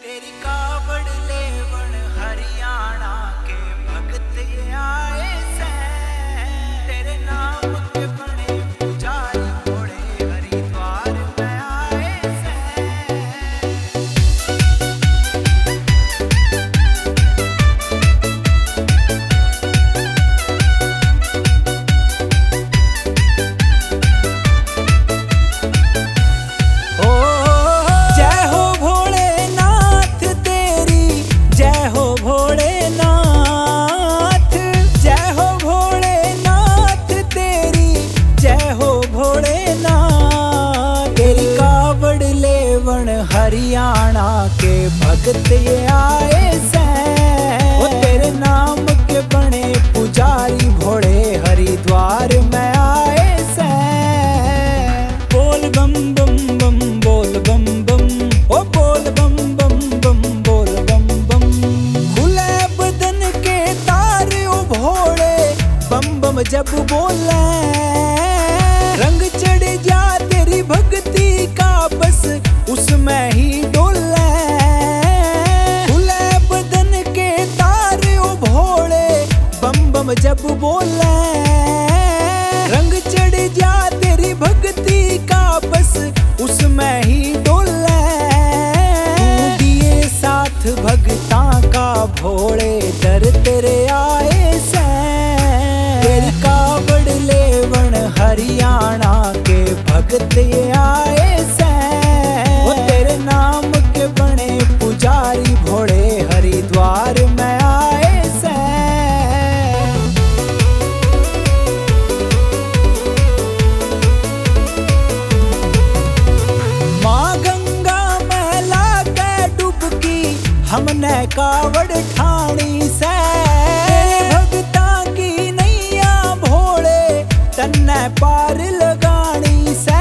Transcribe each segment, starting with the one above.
तेरी कावड़ लेवण हरियाणा के भगत ये आए से, तेरे नाम के बने पुजारी घोड़े हरिद्वार में आए से। हरियाणा के भगत ये आए से, वो तेरे नाम के बने पुजारी घोड़े हरिद्वार में आए से। बोल बम बम बम बोल बम बम, ओ बोल बम बम बम बोल बम बम। खुले बदन के तार ओ भोले बम बम जब बोले, रंग चढ़ जा तेरी भक्ति का बस उसमें ही डोले। खुले बदन के तार ओ भोले बम बम जब बोले, रंग चढ़ जा तेरी भक्ति का बस उसमें ही डोले। दिए साथ भगता का भोले दर तेरे आए से, तेरी कावड़ लेवण हरियाणा के भगत ये आए से। तेरे नाम के बने पुजारी घोड़े हरिद्वार में आए से। माँ गंगा में लाके डुबकी हमने कावड़ ठाणी से, भगता की नैया भोले तन्ने पार लगानी से।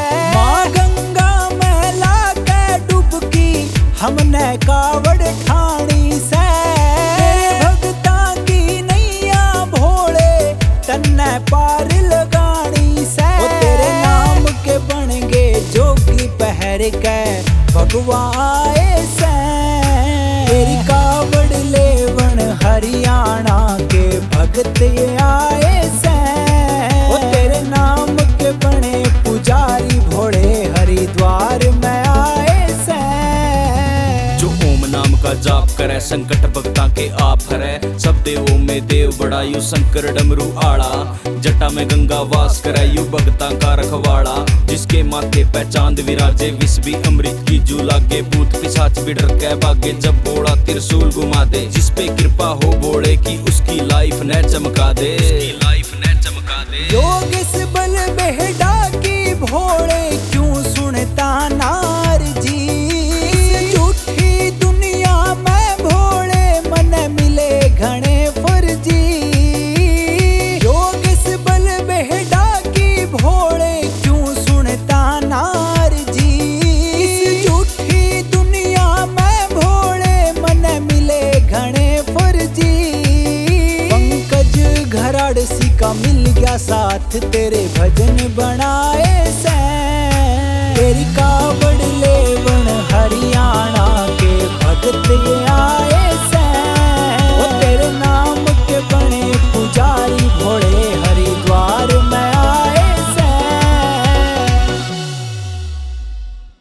हमने कावड़ ठाणी से, भगता की नैया भोले तन्ने पार लगानी से। वो तेरे नाम के बनगे जोगी पहर के भगवान आए से, तेरी कावड़ लेवण हरियाणा के भगत ये आए से। वो तेरे नाम के बने पुजारी घोड़े हरिद्वार में आए से। का जाप करे संकट भक्ता के आप हरे, सब देवों में देव बड़ा यू शंकर डमरू आड़ा। जटा में गंगा वास करे यू भक्ता का रखवाड़ा, जिसके माथे पे चांद विराजे विष भी अमृत की जू लागे। भूत पिशाच भी डर के भागे जब बोड़ा त्रिशूल घुमा दे, जिस पे कृपा हो बोले की उसकी लाइफ ने चमका दे, उसकी लाइफ ने चमका दे। योग इस बल बेहड़ा की भोले क्यों सुनता नार जी, घने फर्जी। योग इस बल बेहड़ा की भोले क्यों सुनता नार जी, इस झूठी दुनिया में भोले मन मिले घने फर्जी। पंकज घराड़सी का मिल गया साथ तेरे भजन बना